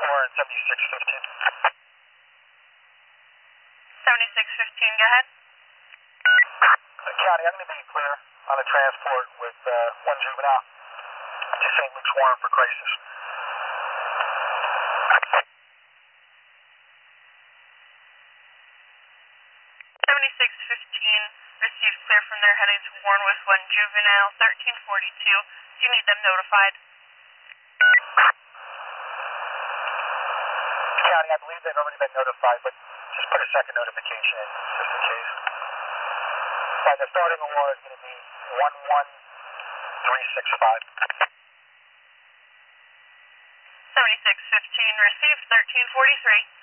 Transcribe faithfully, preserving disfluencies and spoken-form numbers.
four and seventy-six fifteen. seventy-six fifteen, go ahead. County, I'm going to be clear on a transport with uh, one juvenile to Saint Luke's Warren for crisis. seventy-six fifteen, received clear from there, heading to Warren with one juvenile, thirteen forty-two. Do you need them notified? County, I believe they've already been notified, but just put a second notification in, just in case. And the starting award is going to be one one three six five. seventy-six fifteen, received, thirteen forty-three.